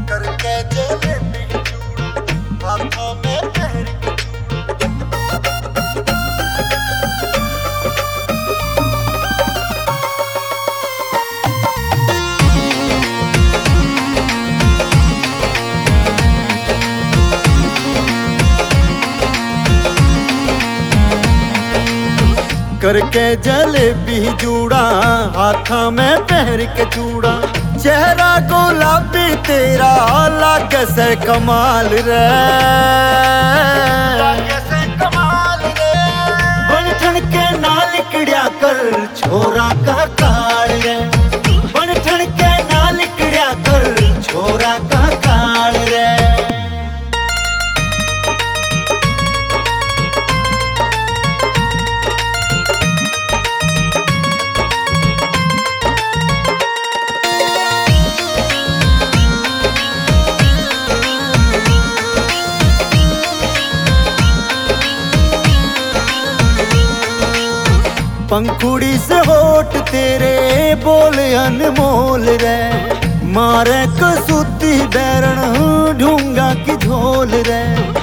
करके जलेबी चूड़ा हाथों में पहन के करके जलेबी जूड़ा हाथा में पहन के चूड़ा चेहरा गुलाबी तेरा लागे से कमाल रे बन ठन के नाल किड़िया कर छोरा का काल रे बन ठन के नाल किड़िया कर छोरा का काल रे। पंखुड़ी से होठ तेरे बोल अनमोल रे मारे कसूती बैरण ढूंगा की झोल रे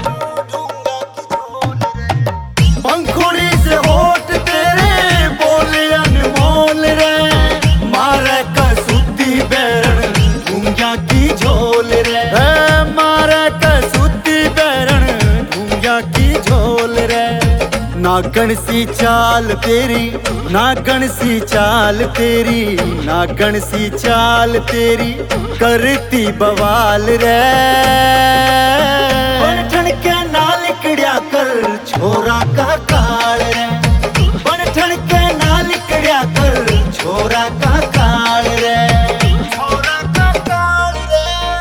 पंखुड़ी से होठ तेरे बोल अनमोल रे मारे कसूती बैरण ढूंगा की झोल रे मारे कसूती बैरण ढूंगा की झोल रे। नागण सी चाल तेरी नागण सी चाल तेरी नागण सी चाल तेरी करती बवाल रे बन ठन के नाल किड़िया कर छोरा का काल रे बन ठन के नाल किड़िया कर छोरा का काल रे छोरा का काल रे।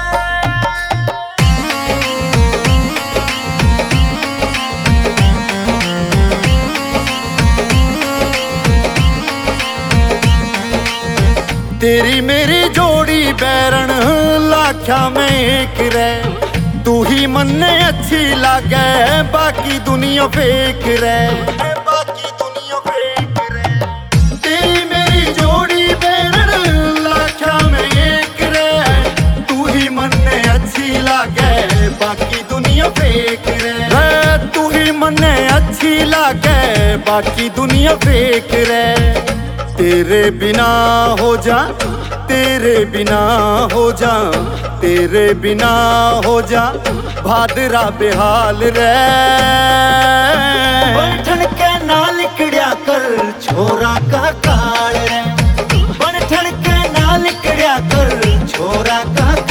तेरी मेरी जोड़ी बैरण लाख्या में एक रे तू ही मन्ने अच्छी लागे बाकी दुनिया फेक रे बाकी दुनिया फेक रे। तेरी मेरी जोड़ी बैरण लाख्या में एक रे तू ही मन्ने अच्छी लागे बाकी दुनिया फेक रे तू ही मन्ने अच्छी लागे बाकी दुनिया फेक रे। तेरे बिना हो जा तेरे बिना हो जा तेरे बिना हो जा भादरा बेहाल रे बन ठन के नाल किड़िया कर छोरा का काल रे बन ठन के नाल किड़िया कर छोरा का